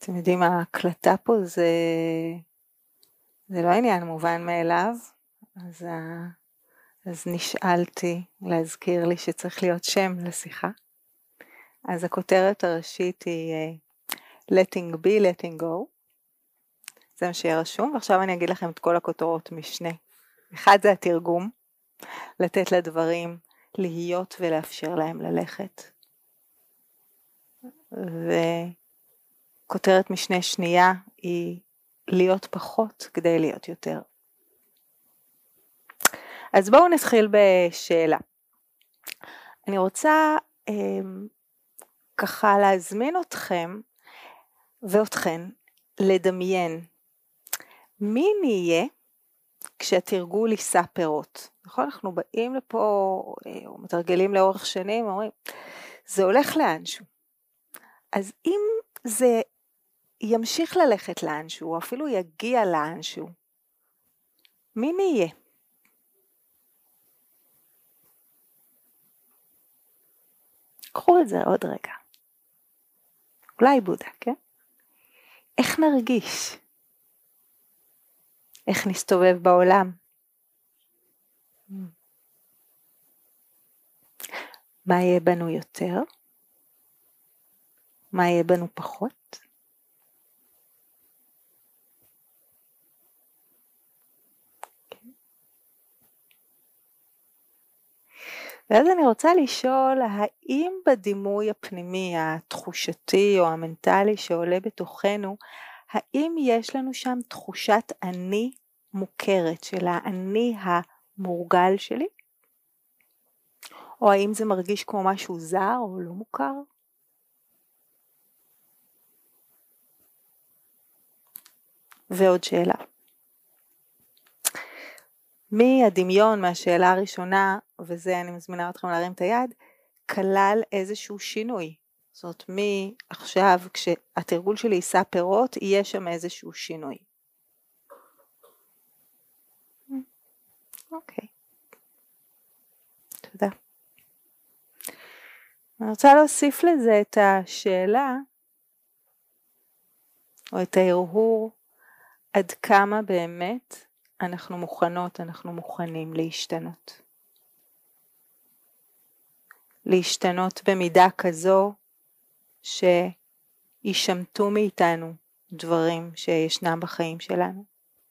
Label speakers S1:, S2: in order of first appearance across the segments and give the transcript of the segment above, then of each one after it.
S1: אתם יודעים, ההקלטה פה זה לא עניין מובן מאליו, אז נשאלתי להזכיר לי שצריך להיות שם לשיחה. אז הכותרת הראשית היא letting be, letting go. זה מה שיהיה רשום, ועכשיו אני אגיד לכם את כל הכותרות משנה. אחד זה התרגום, לתת לדברים להיות ולאפשר להם ללכת. וכותרת משנה שנייה היא להיות פחות כדי להיות יותר. אז בואו נתחיל בשאלה. אני רוצה ככה להזמין אתכם ואתכן לדמיין מי נהיה כשהתרגול יישא פירות. נכון? אנחנו באים לפה או מתרגלים לאורך שנים, אומרים, זה הולך לאנשהו. אז אם זה ימשיך ללכת לאנשהו, או אפילו יגיע לאנשהו, מי נהיה? קחו את זה עוד רגע. אולי בודה, כן? איך נרגיש? איך נסתובב בעולם? מה יהיה בנו יותר? מה יהיה בנו פחות? ואז אני רוצה לשאול, האם בדימוי הפנימי, התחושתי או המנטלי שעולה בתוכנו, האם יש לנו שם תחושת אני מוכרת של האני המורגל שלי? או האם זה מרגיש כמו משהו זר או לא מוכר? ועוד שאלה. מהדמיון, מהשאלה הראשונה, וזה אני מזמינה אתכם להרים את היד, כלל איזשהו שינוי. זאת אומרת, מעכשיו כשהתרגול שלי יישא פירות, יהיה שם איזשהו שינוי. אוקיי. תודה. אני רוצה להוסיף לזה את השאלה, או את ההרהור, עד כמה באמת אנחנו מוכנות, אנחנו מוכנים להשתנות. להשתנות במידה כזו שישמטו מאיתנו דברים שישנם בחיים שלנו.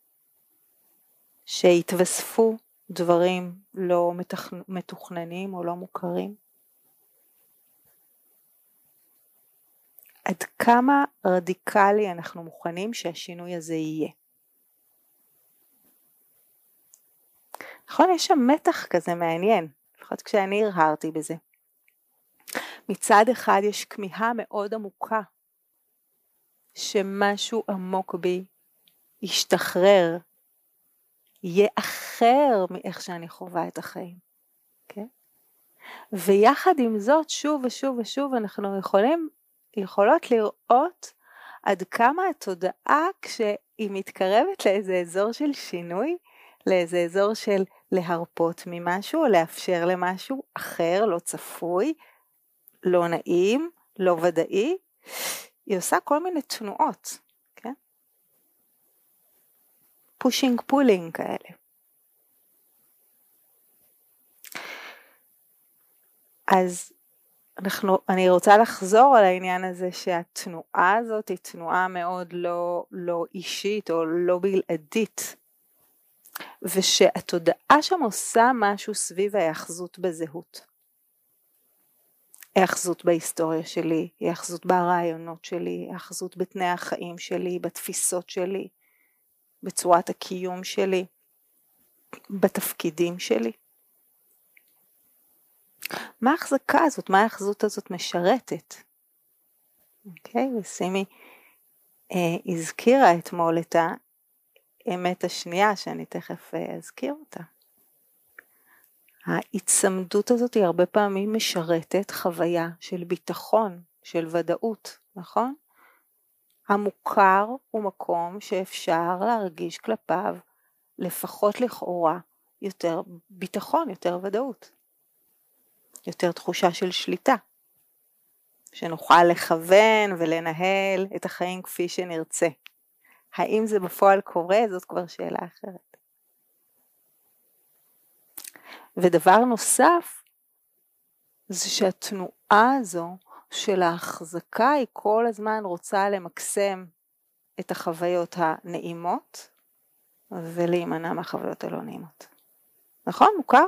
S1: שיתווספו דברים לא מתוכננים או לא מוכרים. עד כמה רדיקלי אנחנו מוכנים שהשינוי הזה יהיה. נכון, יש שם מתח כזה מעניין, לפחות כשאני הרהרתי בזה. מצד אחד יש כמיהה מאוד עמוקה, שמשהו עמוק בי ישתחרר, יהיה אחר מאיך שאני חווה את החיים. Okay? ויחד עם זאת, שוב ושוב ושוב, אנחנו יכולות לראות עד כמה התודעה, כשהיא מתקרבת לאיזה אזור של שינוי, לאיזה אזור של להרפות ממשהו, או לאפשר למשהו אחר, לא צפוי, לא נעים, לא ודאי, היא עושה כל מיני תנועות, כן? פושינג פולינג כאלה. אז אני רוצה לחזור על העניין הזה שהתנועה הזאת היא תנועה מאוד לא אישית או לא בלעדית, ושהתודעה שם עושה משהו סביב ההאחזות בזהות. ההאחזות בהיסטוריה שלי, ההאחזות ברעיונות שלי, ההאחזות בתנאי החיים שלי, בתפיסות שלי, בצורת הקיום שלי, בתפקידים שלי. מה ההחזקה הזאת? מה ההאחזות הזאת משרתת? אוקיי, וסימי הזכירה אתמול את האמת השנייה שאני תכף אזכיר אותה. ההצמדות הזאת היא הרבה פעמים משרתת חוויה של ביטחון, של ודאות, נכון? המוכר הוא מקום שאפשר להרגיש כלפיו, לפחות לכאורה, יותר ביטחון, יותר ודאות, יותר תחושה של שליטה. שנוכל לכוון ולנהל את החיים כפי שנרצה. האם זה בפועל קורה? זאת כבר שאלה אחרת. ודבר נוסף, זה שהתנועה הזו של ההחזקה היא כל הזמן רוצה למקסם את החוויות הנעימות, ולהימנע מהחוויות הלא נעימות. נכון? מוכר?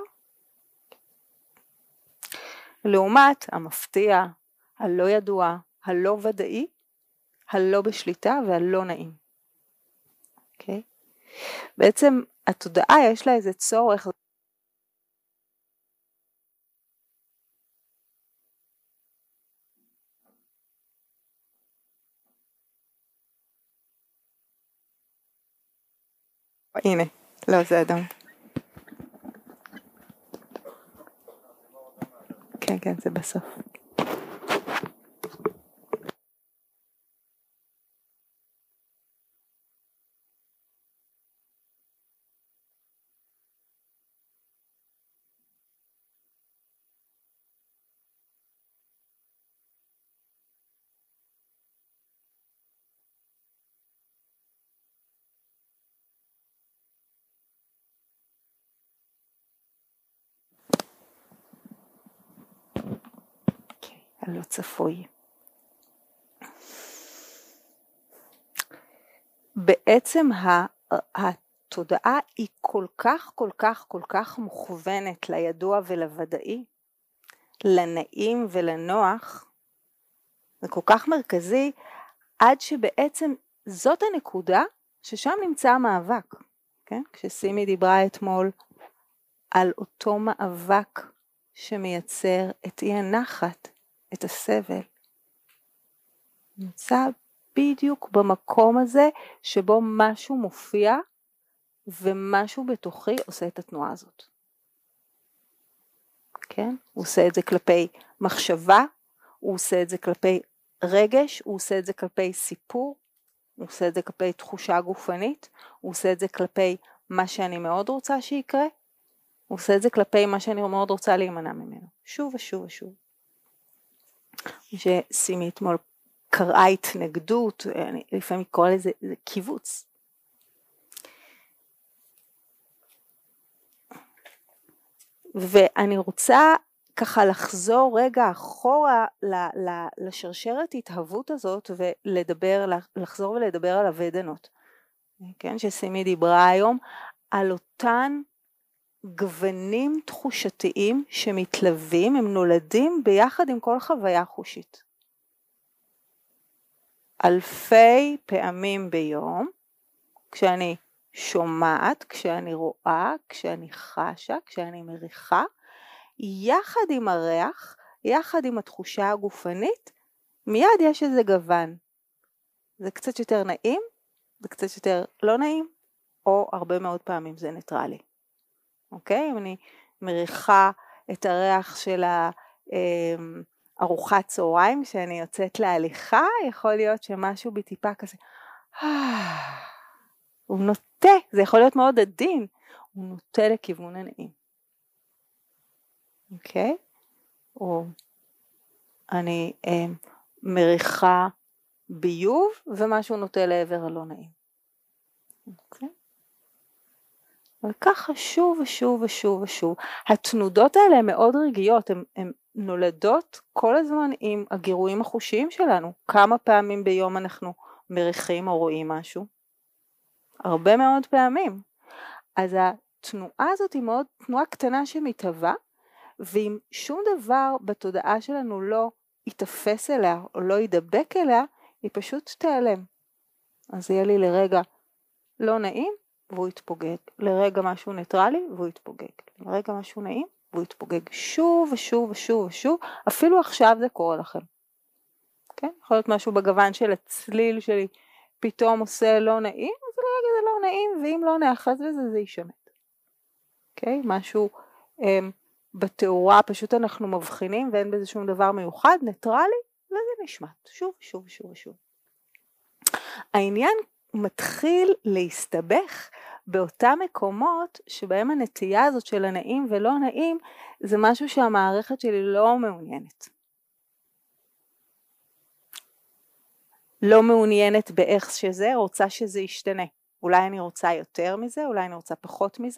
S1: לעומת המפתיע, הלא ידוע, הלא ודאי, הלא בשליטה והלא נעים. אוקיי? בעצם התודעה יש לה איזה צורך, הנה, לא זה אדום. כן, כן, זה בסוף. הלא צפוי. בעצם התודעה היא כל כך מוכוונת לידוע ולוודאי, לנעים ולנוח, זה כל כך מרכזי, עד שבעצם זאת הנקודה ששם נמצא המאבק. כן? כשסימי דיברה אתמול על אותו מאבק שמייצר את אי הנחת, את הסבל, נמצא בדיוק במקום הזה שבו משהו מופיע ומשהו בתוכי עושה את התנועה הזאת. כן? הוא עושה את זה כלפי מחשבה, הוא עושה את זה כלפי רגש, הוא עושה את זה כלפי סיפור, הוא עושה את זה כלפי תחושה גופנית, הוא עושה את זה כלפי מה שאני מאוד רוצה שיקרה, הוא עושה את זה כלפי מה שאני מאוד רוצה להימנע ממנו. שוב ושוב ושוב. שסימי אתמול קראה התנגדות, אני לפעמים קורא לזה קיבוץ. ואני רוצה ככה לחזור רגע אחורה לשרשרת התהוות הזאת לחזור ולדבר על הוודנות. כן, שסימי דיברה היום על אותן גוונים תחושתיים שמתלווים, הם נולדים ביחד עם כל חוויה חושית. אלפי פעמים ביום, כשאני שומעת, כשאני רואה, כשאני חשה, כשאני מריחה, יחד עם הריח, יחד עם התחושה הגופנית, מיד יש איזה גוון. זה קצת יותר נעים, זה קצת יותר לא נעים, או הרבה מאוד פעמים זה ניטרלי. אוקיי? אם אני מריחה את הריח של ארוחת צהריים, שאני יוצאת להליכה, יכול להיות שמשהו בטיפה כזה, הוא נוטה, זה יכול להיות מאוד עדין, הוא נוטה לכיוון הנעים. אוקיי? או אני מריחה ביוב, ומשהו נוטה לעבר הלא נעים. אוקיי? וככה שוב ושוב ושוב ושוב. התנודות האלה הן מאוד רגעיות, הן נולדות כל הזמן עם הגירויים החושיים שלנו. כמה פעמים ביום אנחנו מריחים או רואים משהו? הרבה מאוד פעמים. אז התנועה הזאת היא מאוד תנועה קטנה שמתהווה, ואם שום דבר בתודעה שלנו לא יתפס אליה או לא ידבק אליה, היא פשוט תיעלם. אז יהיה לי לרגע לא נעים, והוא יתפוגג. לרגע משהו ניטרלי, והוא יתפוגג. לרגע משהו נעים, והוא יתפוגג. שוב ושוב ושוב ושוב. אפילו עכשיו זה קורה לכם. כן? יכול להיות משהו בגוון של הצליל שלי, פתאום עושה לא נעים, אז לרגע זה לא נעים, ואם לא נאחז בזה, זה יישמט. אוקיי? משהו בתאורה, פשוט אנחנו מבחינים, ואין בזה שום דבר מיוחד, ניטרלי, וזה נשמט. שוב ושוב ושוב ושוב. העניין מתחיל להסתבך באותם מקומות שבהם הנטייה הזאת של הנעים ולא נעים, זה משהו שהמערכת שלי לא מעוניינת. לא מעוניינת באיך שזה, רוצה שזה ישתנה. אולי אני רוצה יותר מזה, אולי אני רוצה פחות מזה.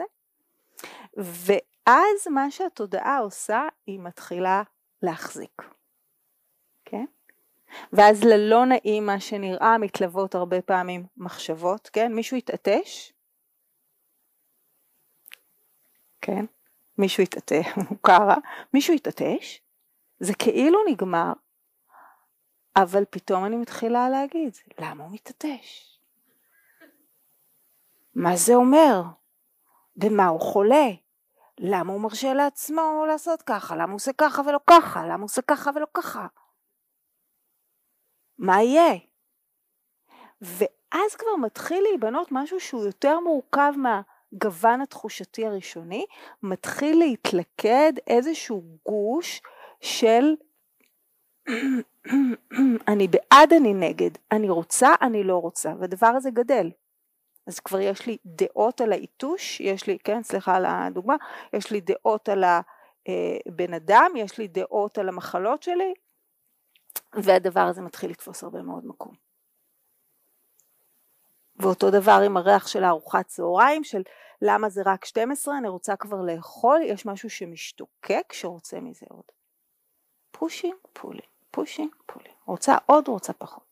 S1: ואז מה שהתודעה עושה, היא מתחילה להחזיק. כן? ואז ללא נעים מה שנראה, מתלוות הרבה פעמים מחשבות, כן? מישהו יתעטש? כן? מישהו יתעטש, מוכר, מישהו יתעטש? זה כאילו נגמר, אבל פתאום אני מתחילה להגיד, למה הוא מתעטש? מה זה אומר? במה הוא חולה? למה הוא מרשה לעצמו לעשות ככה? למה הוא עושה ככה ולא ככה? למה הוא עושה ככה ולא ככה? מה יהיה? ואז כבר מתחיל להיבנות משהו שהוא יותר מורכב מהגוון התחושתי הראשוני, מתחיל להתלכד איזשהו גוש של אני בעד, אני נגד, אני רוצה, אני לא רוצה, והדבר הזה גדל. אז כבר יש לי דעות על העיתוש, יש לי, כן, סליחה על הדוגמה, יש לי דעות על הבן אדם, יש לי דעות על המחלות שלי, והדבר הזה מתחיל לתפוס הרבה מאוד מקום. ואותו דבר עם הריח של הארוחת צהריים, של למה זה רק 12, אני רוצה כבר לאכול, יש משהו שמשתוקק שרוצה מזה עוד. פושינג, פולינג, פושינג, פולינג. רוצה עוד, רוצה פחות.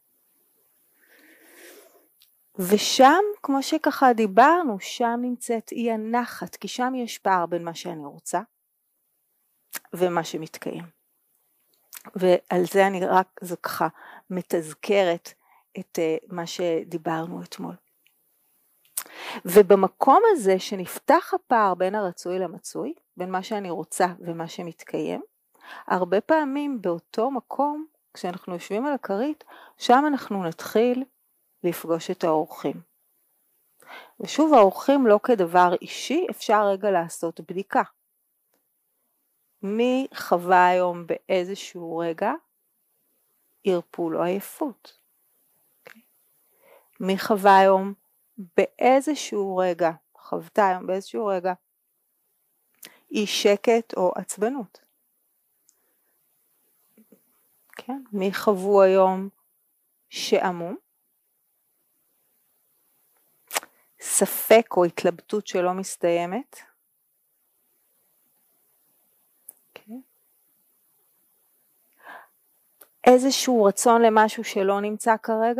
S1: ושם, כמו שככה דיברנו, שם נמצאת אי הנחת, כי שם יש פער בין מה שאני רוצה ומה שמתקיים. ועל זה אני רק, זה ככה מתזכרת את מה שדיברנו אתמול. ובמקום הזה שנפתח הפער בין הרצוי למצוי, בין מה שאני רוצה ומה שמתקיים, הרבה פעמים באותו מקום, כשאנחנו יושבים על הכרית, שם אנחנו נתחיל לפגוש את האורחים. ושוב, האורחים לא כדבר אישי, אפשר רגע לעשות בדיקה. מי חווה היום באיזשהו רגע ערפול או עייפות? מי חווה היום באיזשהו רגע, חוותה היום באיזשהו רגע, אי שקט או עצבנות? כן? מי חוו היום שעמום? ספק או התלבטות שלא מסתיימת? כן? איזשהו רצון למשהו שלא נמצא כרגע?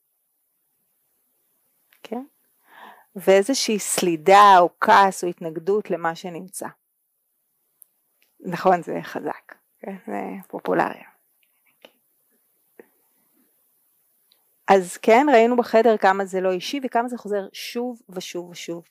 S1: כן? ואיזושהי סלידה או כעס או התנגדות למה שנמצא. נכון, זה חזק, כן? זה פופולרי. אז כן, ראינו בחדר כמה זה לא אישי וכמה זה חוזר שוב ושוב ושוב.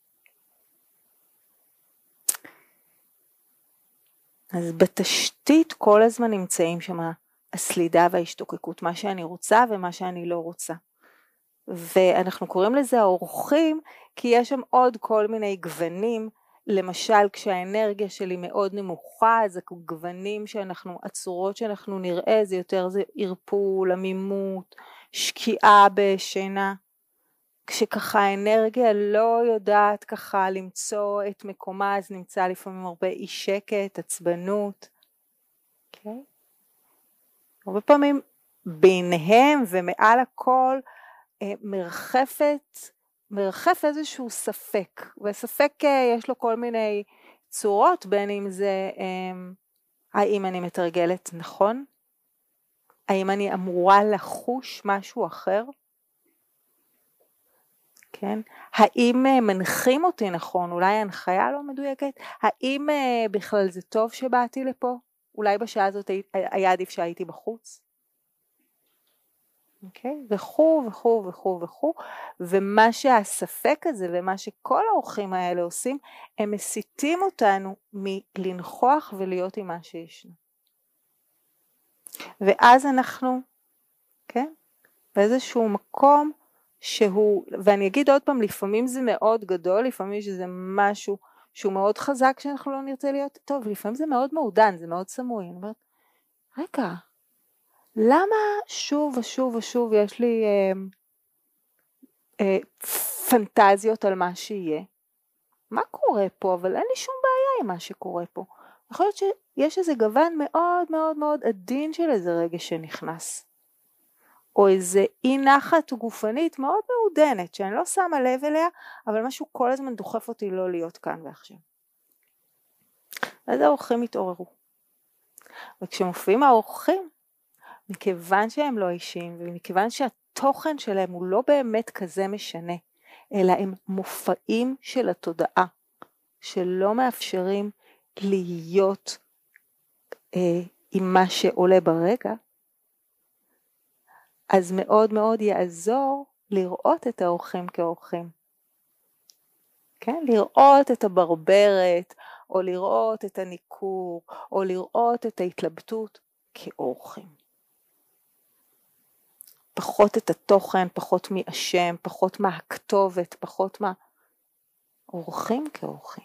S1: אז בתשתית כל הזמן נמצאים שם הסלידה וההשתוקקות, מה שאני רוצה ומה שאני לא רוצה. ואנחנו קוראים לזה האורחים, כי יש שם עוד כל מיני גוונים, למשל כשהאנרגיה שלי מאוד נמוכה, זה גוונים שאנחנו, הצורות שאנחנו נראה, זה יותר זה ערפול, עמימות, שקיעה בשינה, כשככה האנרגיה לא יודעת ככה למצוא את מקומה, אז נמצא לפעמים הרבה אי שקט, עצבנות, okay? הרבה פעמים ביניהם ומעל הכל מרחף איזשהו ספק, וספק יש לו כל מיני צורות, בין אם זה האם אני מתרגלת נכון, האם אני אמורה לחוש משהו אחר, כן? האם מנחים אותי נכון, אולי ההנחיה לא מדויקת, האם בכלל זה טוב שבאתי לפה, אולי בשעה הזאת היה עדיף שהייתי בחוץ, אוקיי? וכו וכו וכו וכו, ומה שהספק הזה ומה שכל האורחים האלה עושים, הם מסיתים אותנו מלנכוח ולהיות עם מה שישנו. ואז אנחנו, כן? באיזשהו מקום שהוא, ואני אגיד עוד פעם, לפעמים זה מאוד גדול, לפעמים שזה משהו שהוא מאוד חזק שאנחנו לא נרצה להיות טוב, לפעמים זה מאוד מעודן, זה מאוד סמוי. אני אומרת, רגע, למה שוב ושוב ושוב יש לי פנטזיות על מה שיהיה? מה קורה פה? אבל אין לי שום בעיה עם מה שקורה פה. יכול להיות שיש איזה גוון מאוד מאוד מאוד עדין של איזה רגע שנכנס. או איזה אי נחת גופנית מאוד מעודנת, שאני לא שמה לב אליה, אבל משהו כל הזמן דוחף אותי לא להיות כאן ועכשיו. אז האורחים התעוררו. וכשמופיעים האורחים, מכיוון שהם לא אישיים, ומכיוון שהתוכן שלהם הוא לא באמת כזה משנה, אלא הם מופעים של התודעה, שלא מאפשרים להיות עם מה שעולה ברגע, אז מאוד מאוד יעזור לראות את האורחים כאורחים. כן? לראות את הברברת, או לראות את הניכור, או לראות את ההתלבטות כאורחים. פחות את התוכן, פחות מי אשם, פחות מה הכתובת, פחות מה... אורחים כאורחים.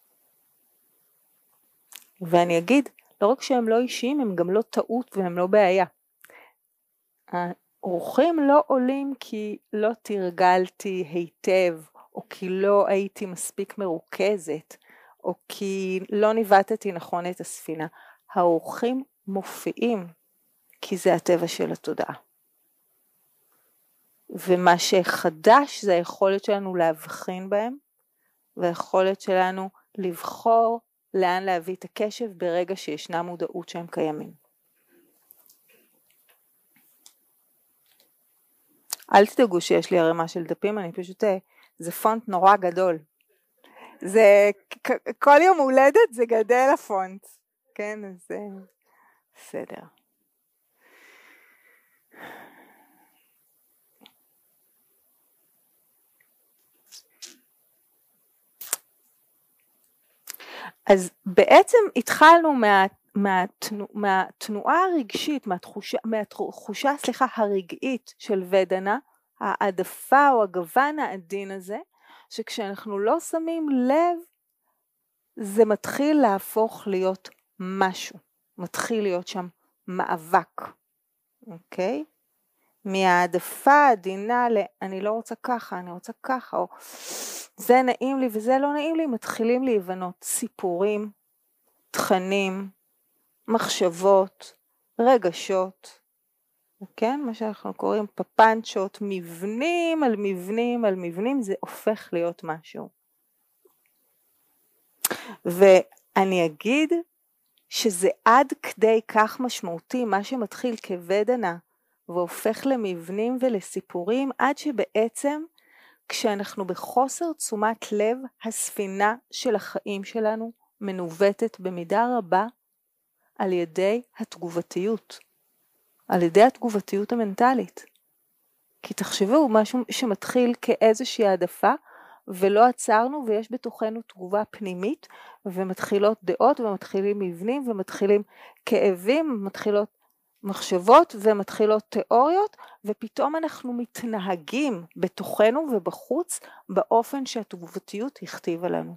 S1: ואני אגיד, לא רק שהם לא אישיים, הם גם לא טעות והם לא בעיה. האורחים לא עולים כי לא תרגלתי היטב, או כי לא הייתי מספיק מרוכזת, או כי לא ניווטתי נכון את הספינה. האורחים מופיעים כי זה הטבע של התודעה. ומה שחדש זה היכולת שלנו להבחין בהם, והיכולת שלנו לבחור לאן להביא את הקשב ברגע שישנה מודעות שהם קיימים. אל תדאגו שיש לי הרמה של דפים, אני פשוט, זה פונט נורא גדול. זה, כל יום הולדת זה גדל הפונט. כן, אז זה בסדר. אז בעצם התחלנו מהתנועה הרגשית, מהתחושה הרגעית של ודנה, העדפה או הגוון העדין הזה, שכשאנחנו לא שמים לב, זה מתחיל להפוך להיות משהו, מתחיל להיות שם מאבק, אוקיי? מהעדפה העדינה אני לא רוצה ככה, אני רוצה ככה, או זה נעים לי וזה לא נעים לי, מתחילים להיבנות סיפורים, תכנים, מחשבות, רגשות, כן? מה שאנחנו קוראים פפנצ'ות, מבנים על מבנים על מבנים, זה הופך להיות משהו. ואני אגיד שזה עד כדי כך משמעותי, מה שמתחיל כוודנה, והופך למבנים ולסיפורים, עד שבעצם כשאנחנו בחוסר תשומת לב, הספינה של החיים שלנו מנווטת במידה רבה על ידי התגובתיות, על ידי התגובתיות המנטלית. כי תחשבו, משהו שמתחיל כאיזושהי העדפה, ולא עצרנו, ויש בתוכנו תגובה פנימית, ומתחילות דעות, ומתחילים מבנים, ומתחילים כאבים, מתחילות מחשבות, ומתחילות תיאוריות, ופתאום אנחנו מתנהגים בתוכנו ובחוץ, באופן שהתגובתיות הכתיבה לנו.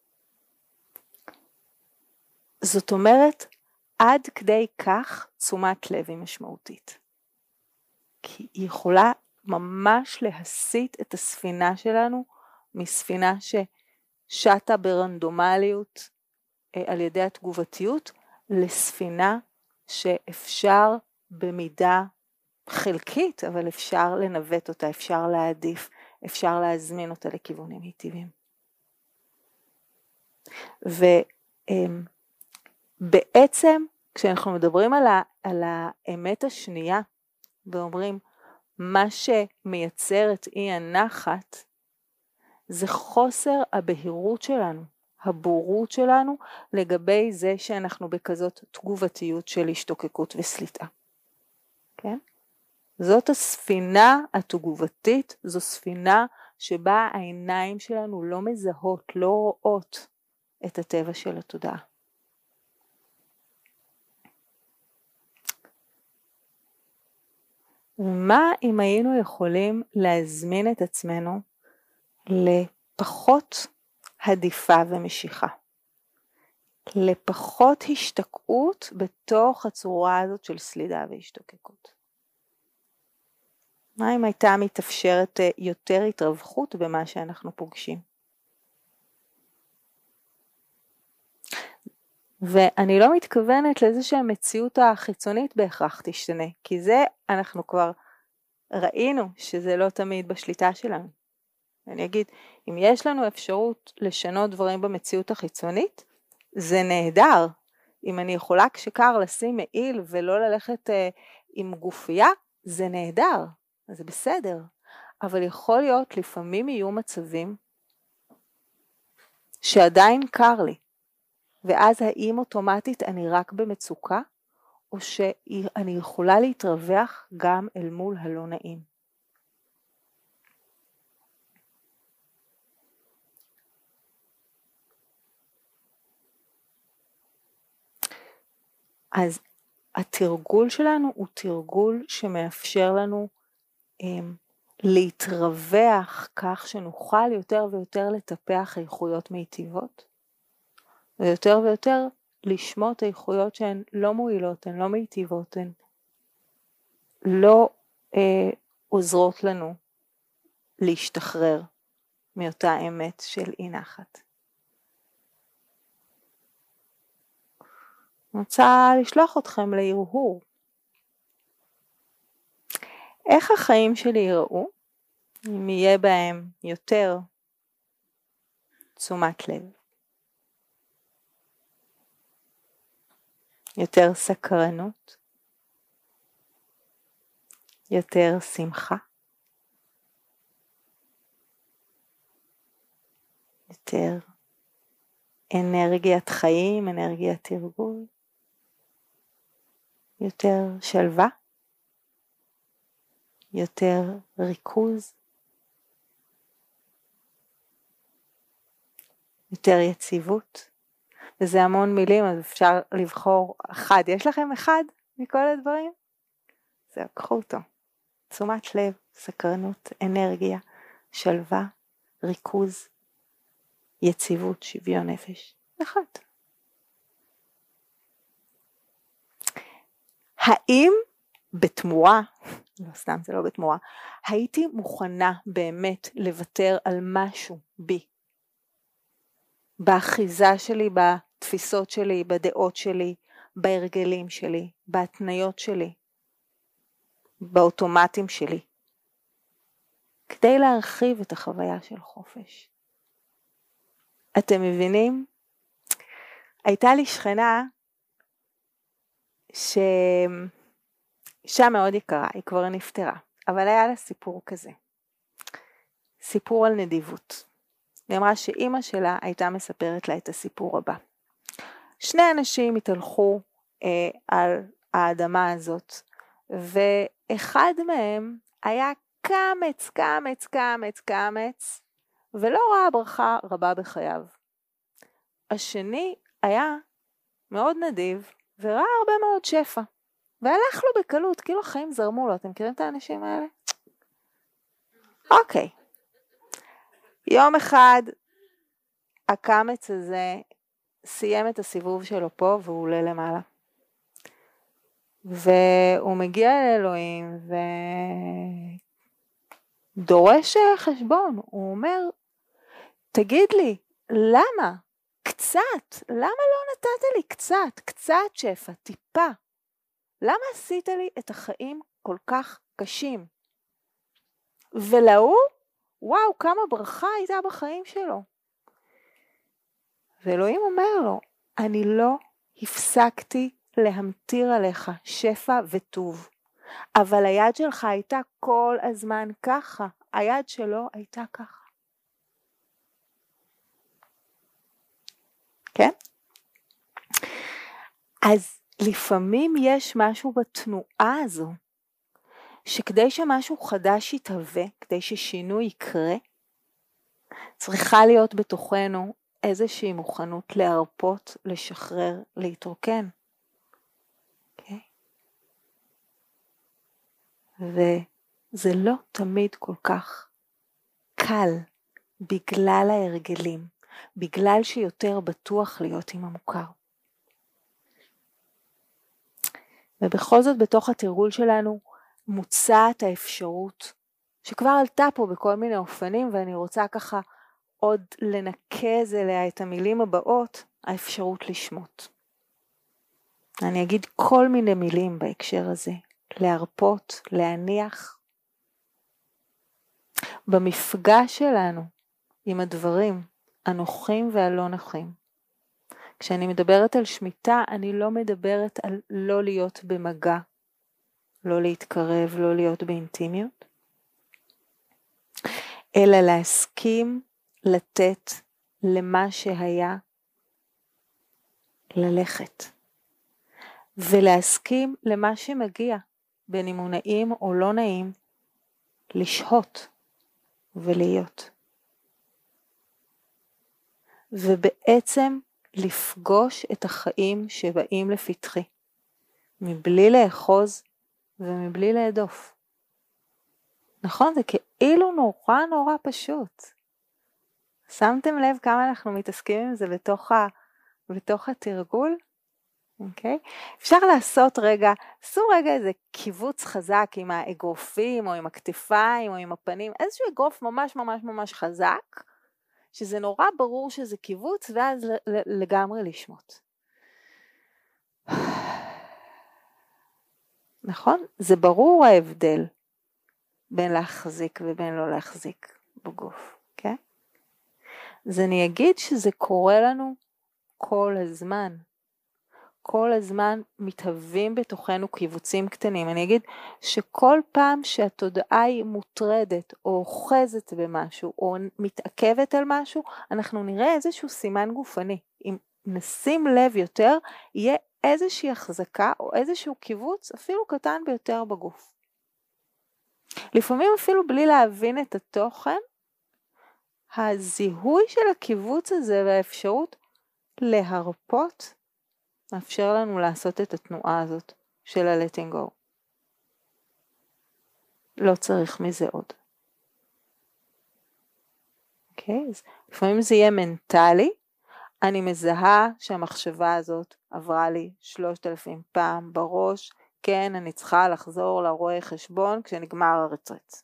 S1: זאת אומרת, עד כדי כך תשומת לב היא משמעותית. כי היא יכולה ממש להסיט את הספינה שלנו, מספינה ששטה ברנדומליות על ידי התגובתיות, לספינה שאפשר במידה חלקית, אבל אפשר לנווט אותה, אפשר להעדיף, אפשר להזמין אותה לכיוונים מיטיביים. ובעצם כשאנחנו מדברים על האמת השנייה, ואומרים מה שמייצר את אי הנחת, זה חוסר הבהירות שלנו, הבורות שלנו לגבי זה שאנחנו בכזאת תגובתיות של השתוקקות וסליטה. כן? זאת הספינה התגובתית, זו ספינה שבה העיניים שלנו לא מזהות, לא רואות את הטבע של התודעה. מה אם היינו יכולים להזמין את עצמנו לפחות הדיפה ומשיכה, לפחות השתקעות בתוך הצורה הזאת של סלידה והשתוקקות? מה אם הייתה מתאפשרת יותר התרווחות במה שאנחנו פוגשים? ואני לא מתכוונת לאיזה שהמציאות החיצונית בהכרח תשתנה, כי זה אנחנו כבר ראינו שזה לא תמיד בשליטה שלנו. אני אגיד, אם יש לנו אפשרות לשנות דברים במציאות החיצונית, זה נהדר. אם אני יכולה כשקר לשים מעיל ולא ללכת עם גופייה, זה נהדר, זה בסדר. אבל יכול להיות, לפעמים יהיו מצבים שעדיין קר לי, ואז האם אוטומטית אני רק במצוקה, או שאני יכולה להתרווח גם אל מול הלא נעים. אז התרגול שלנו הוא תרגול שמאפשר לנו להתרווח כך שנוכל יותר ויותר לטפח איכויות מיטיבות, ויותר ויותר לשמות איכויות שהן לא מועילות, הן לא מיטיבות, הן לא עוזרות לנו להשתחרר מאותה אמת של אי נחת. אני רוצה לשלוח אתכם להרהור. איך החיים שלי יראו אם יהיה בהם יותר תשומת לב, יותר סקרנות, יותר שמחה, יותר אנרגיית חיים, אנרגיית תרגול, יותר שלווה, יותר ריכוז, יותר יציבות. וזה המון מילים, אז אפשר לבחור אחד. יש לכם אחד מכל הדברים? זהו, קחו אותו. תשומת לב, סקרנות, אנרגיה, שלווה, ריכוז, יציבות, שוויון נפש. אחד. האם בתמורה, לא סתם זה לא בתמורה, הייתי מוכנה באמת לוותר על משהו בי, באחיזה שלי, בתפיסות שלי, בדעות שלי, בהרגלים שלי, בהתניות שלי, באוטומטים שלי, כדי להרחיב את החוויה של חופש. אתם מבינים? הייתה לי שכנה אישה מאוד יקרה, היא כבר נפטרה, אבל היה לה סיפור כזה, סיפור על נדיבות. היא אמרה שאימא שלה הייתה מספרת לה את הסיפור הבא. שני אנשים התהלכו על האדמה הזאת, ואחד מהם היה קמץ, ולא ראה ברכה רבה בחייו. השני היה מאוד נדיב, וראה הרבה מאוד שפע. והלך לו בקלות, כאילו החיים זרמו לו. אתם מכירים את האנשים האלה? אוקיי. יום אחד, הקמץ הזה סיים את הסיבוב שלו פה, והוא עולה למעלה. והוא מגיע לאלוהים, ודורש חשבון. הוא אומר, תגיד לי, למה? למה לא נתת לי קצת שפע, טיפה? למה עשית לי את החיים כל כך קשים? ולהוא, וואו, כמה ברכה הייתה בחיים שלו. ואלוהים אומר לו, אני לא הפסקתי להמטיר עליך שפע וטוב, אבל היד שלך הייתה כל הזמן ככה, היד שלו הייתה ככה. כן? אז לפעמים יש משהו בתנועה הזו, שכדי שמשהו חדש יתהווה, כדי ששינוי יקרה, צריכה להיות בתוכנו איזושהי מוכנות להרפות, לשחרר, להתרוקן. Okay? וזה לא תמיד כל כך קל, בגלל ההרגלים, בגלל שיותר בטוח להיות עם המוכר. ובכל זאת בתוך התרגול שלנו מוצעת האפשרות, שכבר עלתה פה בכל מיני אופנים, ואני רוצה ככה עוד לנקז אליה את המילים הבאות, האפשרות לשמות. אני אגיד כל מיני מילים בהקשר הזה, להרפות, להניח, במפגש שלנו עם הדברים הנוחים והלא נוחים. כשאני מדברת על שמיטה, אני לא מדברת על לא להיות במגע, לא להתקרב, לא להיות באינטימיות, אלא להסכים לתת למה שהיה ללכת, ולהסכים למה שמגיע, בין אם הוא נעים או לא נעים, לשהות ולהיות. ובעצם לפגוש את החיים שבאים לפתחי, מבלי לאחוז ומבלי להדוף. נכון? זה כאילו נורא נורא פשוט. שמתם לב כמה אנחנו מתעסקים עם זה בתוך התרגול? אוקיי? אפשר לעשות רגע, עשו רגע איזה קיבוץ חזק עם האגרופים או עם הכתפיים או עם הפנים, איזשהו אגרוף ממש ממש ממש חזק, שזה נורא ברור שזה קיבוץ, ואז לגמרי לשמות. נכון? זה ברור ההבדל בין להחזיק ובין לא להחזיק בגוף, כן? אז אני אגיד שזה קורה לנו כל הזמן. כל הזמן מתהווים בתוכנו קיבוצים קטנים. אני אגיד שכל פעם שהתודעה היא מוטרדת או אוחזת במשהו או מתעכבת על משהו, אנחנו נראה איזשהו סימן גופני. אם נשים לב יותר, יהיה איזושהי החזקה או איזשהו קיבוץ אפילו קטן ביותר בגוף. לפעמים אפילו בלי להבין את התוכן, הזיהוי של הקיבוץ הזה והאפשרות להרפות, מאפשר לנו לעשות את התנועה הזאת של ה-letting go. לא צריך מזה עוד. אוקיי? אז לפעמים זה יהיה מנטלי, אני מזהה שהמחשבה הזאת עברה לי 3,000 פעם בראש, כן, אני צריכה לחזור לרואה חשבון כשנגמר הרצרץ.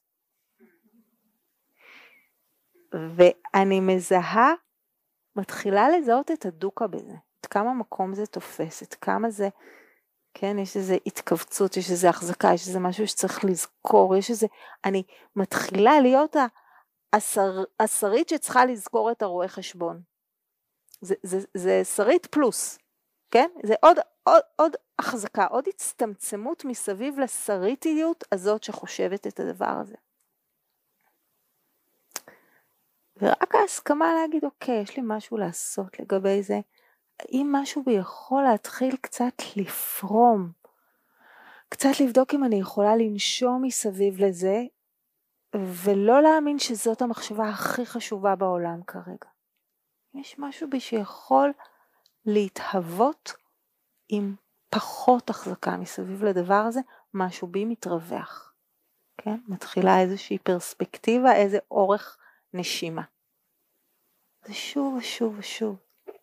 S1: ואני מזהה, מתחילה לזהות את הדוקה בזה, את כמה מקום זה תופס, את כמה זה, כן, יש איזו התכווצות, יש איזו החזקה, יש איזה משהו שצריך לזכור, יש איזה, אני מתחילה להיות השרית שצריכה לזכור את הרואה חשבון. זה שרית פלוס, כן? זה עוד החזקה, עוד הצטמצמות מסביב לשריתיות הזאת שחושבת את הדבר הזה. ורק ההסכמה להגיד, אוקיי, יש לי משהו לעשות לגבי זה, האם משהו בי יכול להתחיל קצת לפרום, קצת לבדוק אם אני יכולה לנשום מסביב לזה, ולא להאמין שזאת המחשבה הכי חשובה בעולם כרגע. יש משהו בי שיכול להתהוות עם פחות החזקה מסביב לדבר הזה, משהו בי מתרווח. כן? מתחילה איזושהי פרספקטיבה, איזה אורך נשימה. זה שוב ושוב ושוב.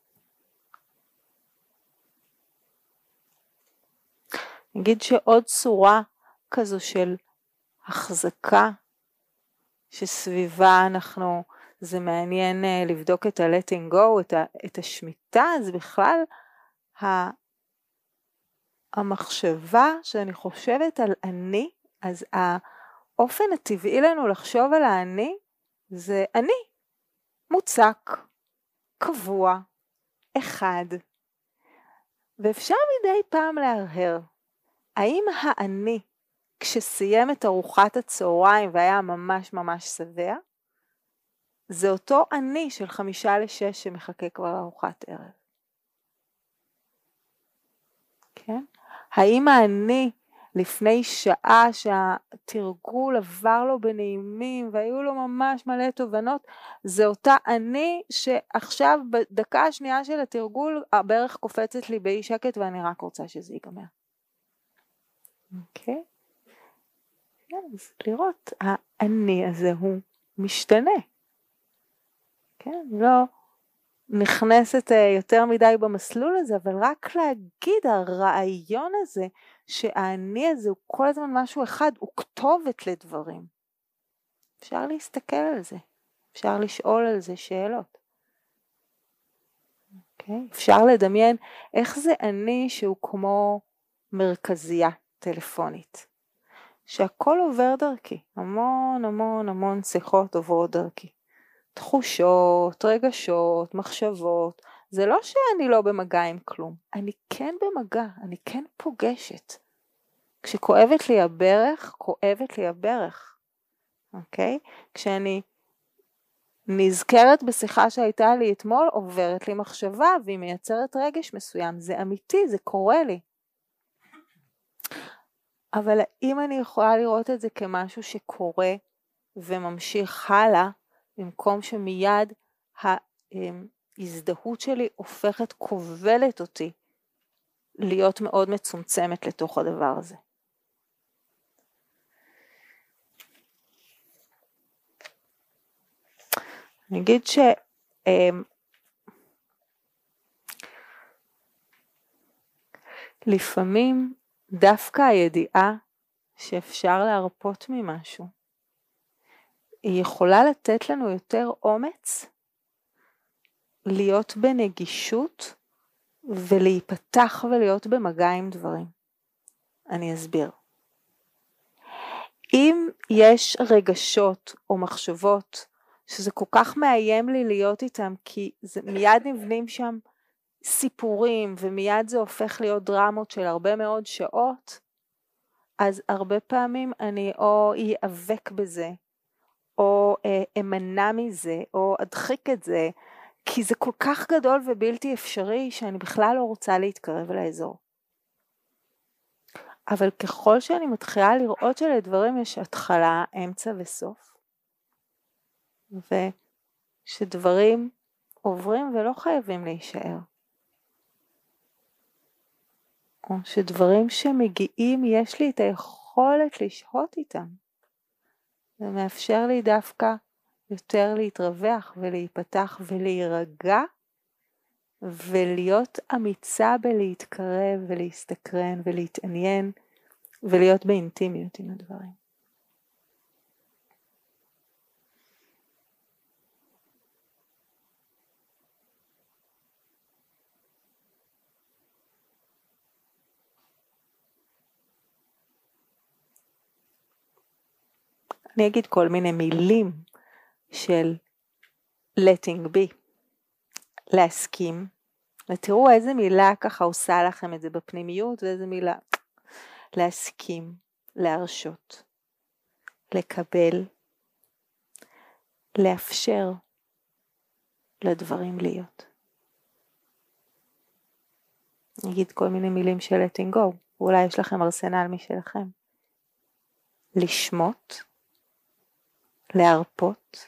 S1: נגיד שעוד צורה כזו של החזקה, שסביבה זה מעניין לבדוק את ה-letting go, את השמיטה, אז בכלל המחשבה שאני חושבת על אני, אז האופן הטבעי לנו לחשוב על האני, זה אני, מוצק, קבוע, אחד, ואפשר מדי פעם להרהר, האם האני, כשסיים את ארוחת הצהריים והיה ממש ממש שבע, זה אותו אני של 5-6 שמחכה כבר לארוחת ערב. כן? האם האני לפני שעה שהתרגול עבר לו בנעימים והיו לו ממש מלא תובנות, זה אותה אני שעכשיו בדקה השנייה של התרגול הברך קופצת לי באי שקט ואני רק רוצה שזה ייגמר. אוקיי? אז לראות, האני הזה הוא משתנה. כן? לא נכנסת יותר מדי במסלול הזה, אבל רק להגיד הרעיון הזה, שהאני הזה הוא כל הזמן משהו אחד, הוא כתובת לדברים. אפשר להסתכל על זה, אפשר לשאול על זה שאלות. אוקיי? אפשר לדמיין איך זה אני שהוא כמו מרכזייה טלפונית. שהכל עובר דרכי, המון המון המון שיחות עוברות דרכי. תחושות, רגשות, מחשבות, זה לא שאני לא במגע עם כלום, אני כן במגע, אני כן פוגשת. כשכואבת לי הברך, כואבת לי הברך, אוקיי? כשאני נזכרת בשיחה שהייתה לי אתמול, עוברת לי מחשבה והיא מייצרת רגש מסוים, זה אמיתי, זה קורה לי. אבל האם אני יכולה לראות את זה כמשהו שקורה וממשיך הלאה, במקום שמיד ההזדהות שלי הופכת, כובלת אותי, להיות מאוד מצומצמת לתוך הדבר הזה. אני אגיד לפעמים דווקא הידיעה שאפשר להרפות ממשהו, היא יכולה לתת לנו יותר אומץ להיות בנגישות ולהיפתח ולהיות במגע עם דברים. אני אסביר. אם יש רגשות או מחשבות שזה כל כך מאיים לי להיות איתם, כי מיד נבנים שם סיפורים ומיד זה הופך להיות דרמות של הרבה מאוד שעות, אז הרבה פעמים אני או איאבק בזה, או אמנע מזה, או אדחיק את זה, כי זה כל כך גדול ובלתי אפשרי שאני בכלל לא רוצה להתקרב לאזור. אבל ככל שאני מתחילה לראות שלדברים יש התחלה, אמצע וסוף, ושדברים עוברים ולא חייבים להישאר, או שדברים שמגיעים יש לי את היכולת לשהות איתם, זה מאפשר לי דווקא יותר להתרווח ולהיפתח ולהירגע, ולהיות אמיצה בלהתקרב ולהסתקרן ולהתעניין ולהיות באינטימיות עם הדברים. אני אגיד כל מיני מילים של letting be, להסכים, ותראו איזה מילה ככה עושה לכם את זה בפנימיות, ואיזה מילה. להסכים, להרשות, לקבל, לאפשר לדברים להיות. נגיד כל מיני מילים של letting go, אולי יש לכם ארסנל משלכם. לשמות, להרפות,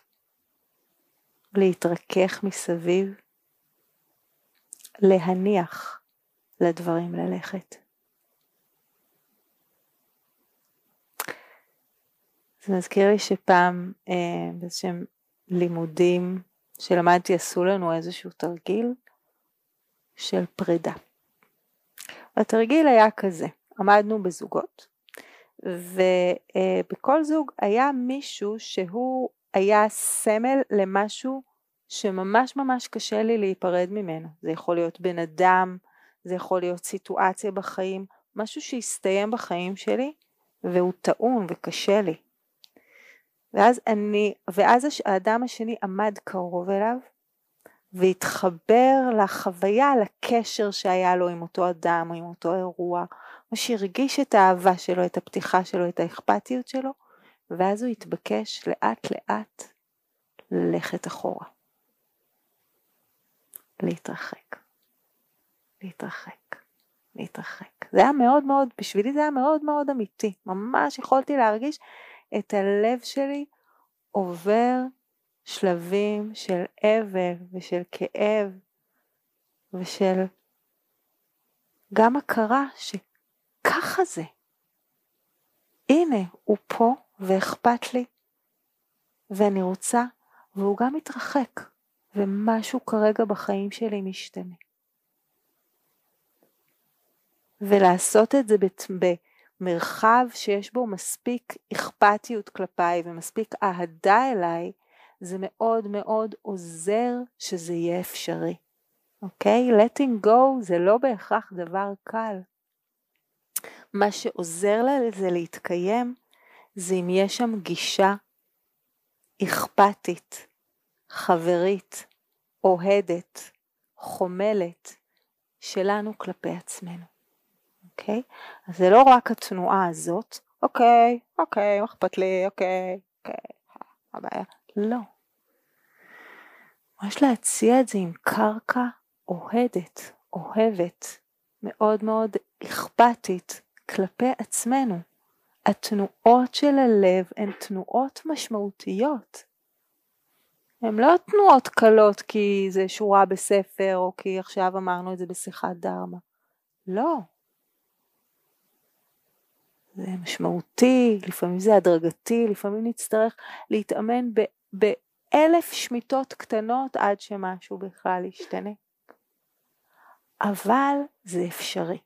S1: להתרכך מסביב, להניח לדברים ללכת. זה מזכיר לי שפעם באיזשהם לימודים שלמדתי עשו לנו איזשהו תרגיל של פרידה. התרגיל היה כזה, עמדנו בזוגות, ובכל זוג היה מישהו שהוא היה סמל למשהו שממש ממש קשה לי להיפרד ממנו. זה יכול להיות בן אדם, זה יכול להיות סיטואציה בחיים, משהו שהסתיים בחיים שלי והוא טעון וקשה לי. ואז האדם השני עמד קרוב אליו והתחבר לחוויה, לקשר שהיה לו עם אותו אדם או עם אותו אירוע, או שהרגיש את האהבה שלו, את הפתיחה שלו, את האכפתיות שלו, ואז הוא התבקש לאט לאט ללכת אחורה. להתרחק. להתרחק. להתרחק. זה היה מאוד מאוד, בשבילי זה היה מאוד מאוד אמיתי. ממש יכולתי להרגיש את הלב שלי עובר שלבים של אבל ושל כאב ושל גם הכרה שככה זה. הנה, הוא פה ואכפת לי ואני רוצה, והוא גם מתרחק ומשהו כרגע בחיים שלי משתנה. ולעשות את זה במרחב שיש בו מספיק אכפתיות כלפיי ומספיק אהדה אליי, זה מאוד מאוד עוזר שזה יהיה אפשרי. אוקיי? letting go זה לא בהכרח דבר קל. מה שעוזר לה זה להתקיים, זה אם יש שם גישה אכפתית, חברית, אוהדת, חומלת, שלנו כלפי עצמנו. אוקיי? אז זה לא רק התנועה הזאת, אוקיי, מה אכפת לי, אוקיי, הבעיה. לא. ממש להציע את זה עם קרקע אוהדת, אוהבת, מאוד מאוד אכפתית כלפי עצמנו. התנועות של הלב הן תנועות משמעותיות. הן לא תנועות קלות כי זה שורה בספר או כי עכשיו אמרנו את זה בשיחת דרמה. לא. זה משמעותי, לפעמים זה הדרגתי, לפעמים נצטרך להתאמן באלף שמיטות קטנות עד שמשהו בכלל ישתנה. אבל זה אפשרי.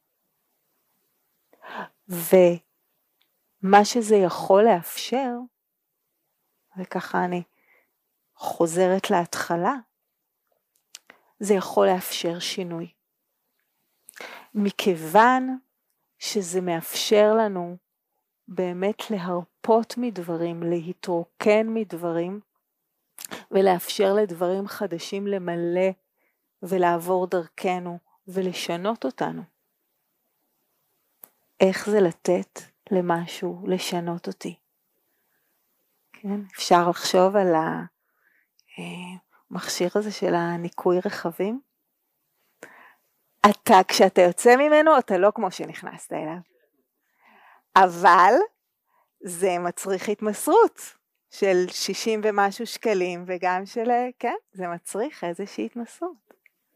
S1: ומה שזה יכול לאפשר, וככה אני חוזרת להתחלה, זה יכול לאפשר שינוי. מכיוון שזה מאפשר לנו באמת להרפות מדברים, להתרוקן מדברים, ולאפשר לדברים חדשים למלא ולעבור דרכנו ולשנות אותנו. איך זה לתת למשהו לשנות אותי? כן? אפשר לחשוב על המכשיר הזה של הניקוי רכבים. כשאתה יוצא ממנו, אתה לא כמו שנכנסת אליו. אבל זה מצריך התמסרות של 60 ומשהו שקלים, וגם של, כן, זה מצריך איזושהי התמסרות.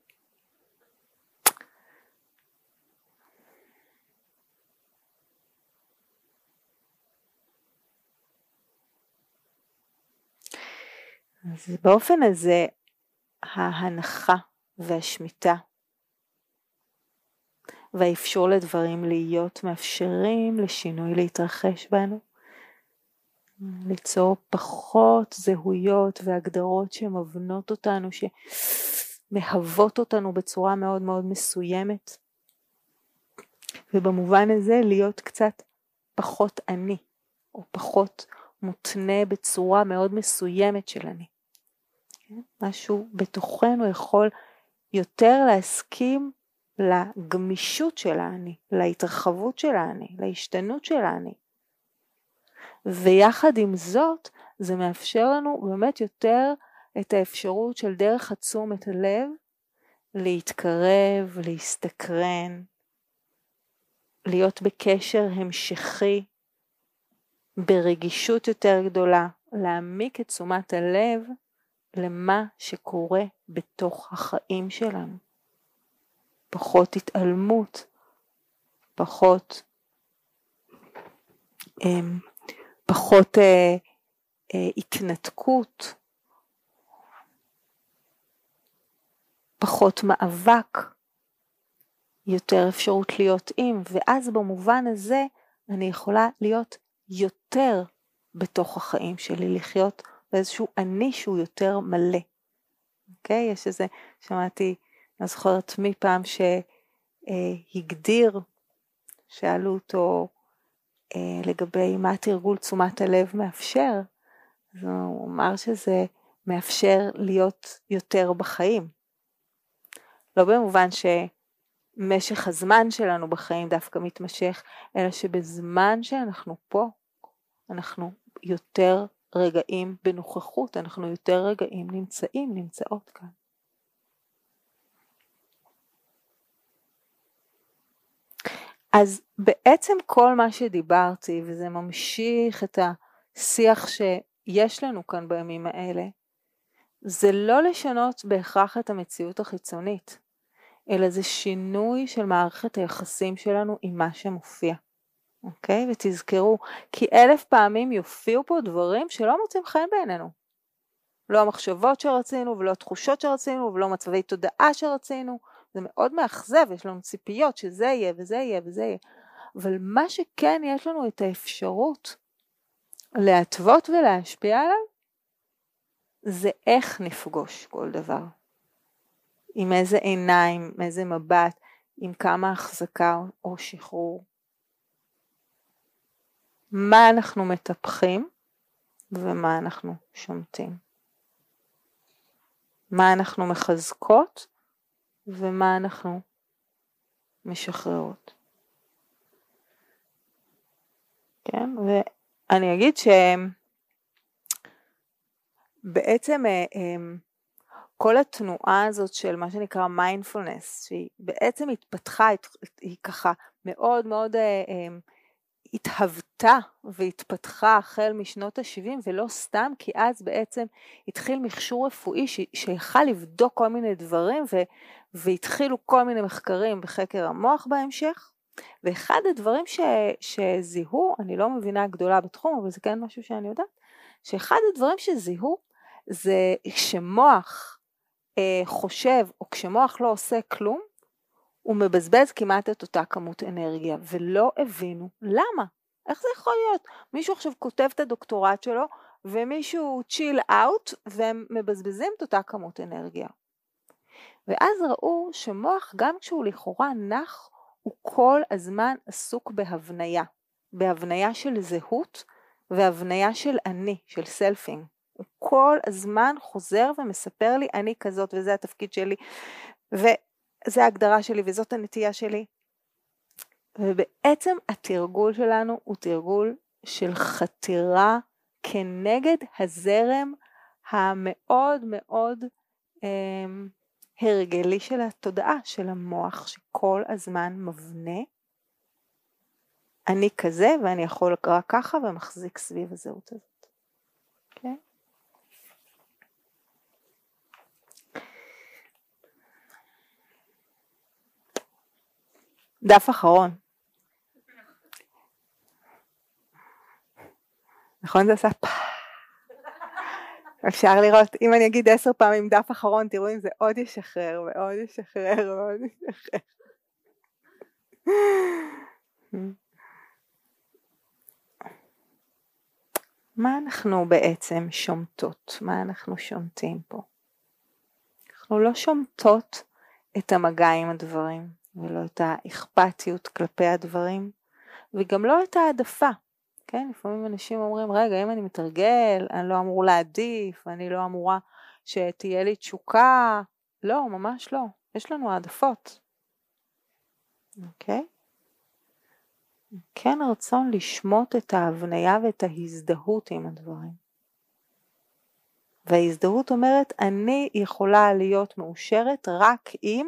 S1: אז באופן הזה, ההנחה והשמיטה, והאפשור לדברים להיות מאפשרים לשינוי להתרחש בנו, ליצור פחות זהויות והגדרות שמבנות אותנו, שמהוות אותנו בצורה מאוד מאוד מסוימת, ובמובן הזה להיות קצת פחות אני, או פחות מותנה בצורה מאוד מסוימת של אני. משהו בתוכנו יכול יותר להסכים לגמישות של האני, להתרחבות של האני, להשתנות של האני. ויחד עם זאת, זה מאפשר לנו באמת יותר את האפשרות של דרך תשומת הלב, להתקרב, להסתקרן, להיות בקשר המשכי, ברגישות יותר גדולה, להעמיק את תשומת הלב למה שקורה בתוך החיים שלנו. פחות התעלמות, פחות התנתקות, פחות מאבק, יותר אפשרות להיות עם, ואז במובן הזה אני יכולה להיות יותר בתוך החיים שלי, לחיות באיזשהו אני שהוא יותר מלא. אוקיי? יש איזה, שמעתי, אני זוכרת מפעם שהגדיר, שאלו אותו לגבי מה תרגול תשומת הלב מאפשר, אז הוא אמר שזה מאפשר להיות יותר בחיים. לא במובן שמשך הזמן שלנו בחיים דווקא מתמשך, אלא שבזמן שאנחנו פה, אנחנו יותר רגעים בנוכחות, אנחנו יותר רגעים נמצאות כאן. אז בעצם כל מה שדיברתי, וזה ממשיך את השיח שיש לנו כאן בימים האלה, זה לא לשנות בהכרח את המציאות החיצונית, אלא זה שינוי של מערכת היחסים שלנו עם מה שמופיע. אוקיי? ותזכרו, כי 1000 פעמים יופיעו פה דברים שלא מוצאים חיים בעינינו. לא המחשבות שרצינו, ולא התחושות שרצינו, ולא מצבי תודעה שרצינו. זה מאוד מאכזב, יש לנו ציפיות שזה יהיה וזה יהיה וזה יהיה. אבל מה שכן יש לנו את האפשרות להתוות ולהשפיע עליו, זה איך נפגוש כל דבר. עם איזה עיניים, עם איזה מבט, עם כמה החזקה או שחרור. מה אנחנו מטפחים ומה אנחנו שומטים. מה אנחנו מחזקות ומה אנחנו משחררות. כן? ואני אגיד שבעצם כל התנועה הזאת של מה שנקרא מיינדפולנס, שהיא בעצם התפתחה, היא ככה מאוד מאוד התהוותה והתפתחה החל משנות ה-70, ולא סתם, כי אז בעצם התחיל מכשור רפואי שיכל לבדוק כל מיני דברים, והתחילו כל מיני מחקרים בחקר המוח בהמשך, ואחד הדברים שזיהו, אני לא מבינה גדולה בתחום, אבל זה כן משהו שאני יודעת, שאחד הדברים שזיהו, זה כשמוח חושב, או כשמוח לא עושה כלום, הוא מבזבז כמעט את אותה כמות אנרגיה, ולא הבינו למה. איך זה יכול להיות? מישהו עכשיו כותב את הדוקטורט שלו, ומישהו chill out, והם מבזבזים את אותה כמות אנרגיה. ואז ראו שמוח, גם כשהוא לכאורה נח, הוא כל הזמן עסוק בהבניה. בהבניה של זהות, והבניה של אני, של סלפינג. הוא כל הזמן חוזר ומספר לי, אני כזאת, וזה התפקיד שלי, זה ההגדרה שלי וזאת הנטייה שלי. ובעצם התרגול שלנו הוא תרגול של חתירה כנגד הזרם המאוד מאוד הרגלי של התודעה, של המוח, שכל הזמן מבנה. אני כזה ואני יכול רק ככה ומחזיק סביב הזהות הזאת. אוקיי? דף אחרון. נכון, זה עשה אפשר לראות, אם אני אגיד 10 פעמים דף אחרון, תראו אם זה עוד ישחרר ועוד ישחרר ועוד ישחרר. מה אנחנו בעצם שומטות? מה אנחנו שומטים פה? אנחנו לא שומטות את המגע עם הדברים, ולא את האכפתיות כלפי הדברים, וגם לא את העדפה. כן, לפעמים אנשים אומרים, רגע, אם אני מתרגל, אני לא אמור להעדיף, אני לא אמורה שתהיה לי תשוקה. לא, ממש לא. יש לנו העדפות. אוקיי? כן, רצון לשמוט את ההבניה ואת ההזדהות עם הדברים. וההזדהות אומרת, אני יכולה להיות מאושרת רק אם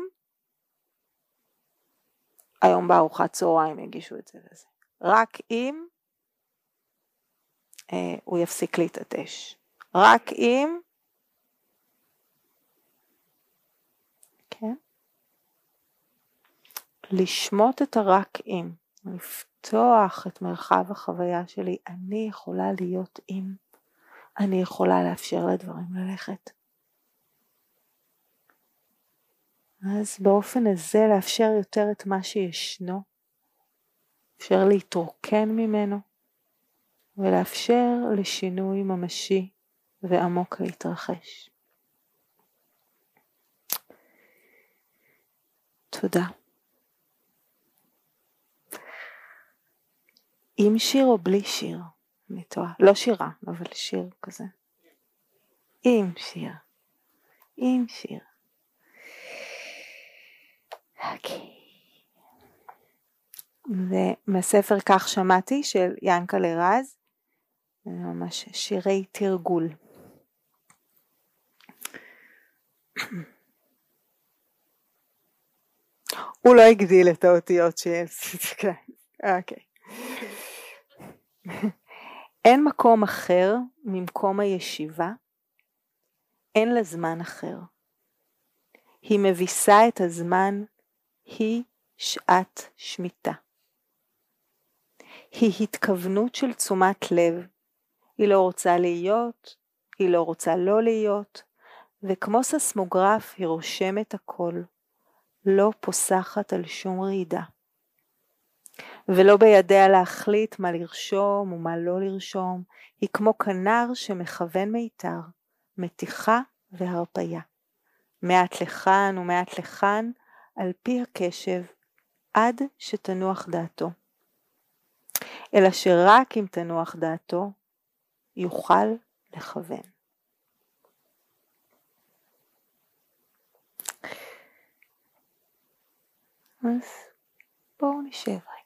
S1: היום בארוחת צהריים יגישו את זה וזה. רק אם הוא יפסיק להתעטש. רק אם, כן? לשמוט את הרק אם, לפתוח את מרחב החוויה שלי, אני יכולה להיות אם, אני יכולה לאפשר לדברים ללכת. אז באופן הזה לאפשר יותר את מה שישנו, אפשר להתרוקן ממנו, ולאפשר לשינוי ממשי ועמוק להתרחש. תודה. עם שיר או בלי שיר? אני טועה. לא שירה, אבל שיר כזה. עם שיר. עם שיר. אוקיי. זה מהספר כך שמעתי של ינקלה רז. זה ממש שירי תרגול. הוא לא הגדיל את האותיות שיש. אוקיי. אין מקום אחר ממקום הישיבה, אין לה זמן אחר. היא מביסה את הזמן, היא שעת שמיטה. היא התכוונות של תשומת לב, היא לא רוצה להיות, היא לא רוצה לא להיות, וכמו ססמוגרף היא רושמת הכל, לא פוסחת על שום רעידה. ולא בידיה להחליט מה לרשום ומה לא לרשום, היא כמו כנר שמכוון מיתר, מתיחה והרפיה. מעט לכאן ומעט לכאן, על פי הקשב, עד שתנוח דעתו. אלא שרק אם תנוח דעתו יוכל לכוון. אז בואו נשב.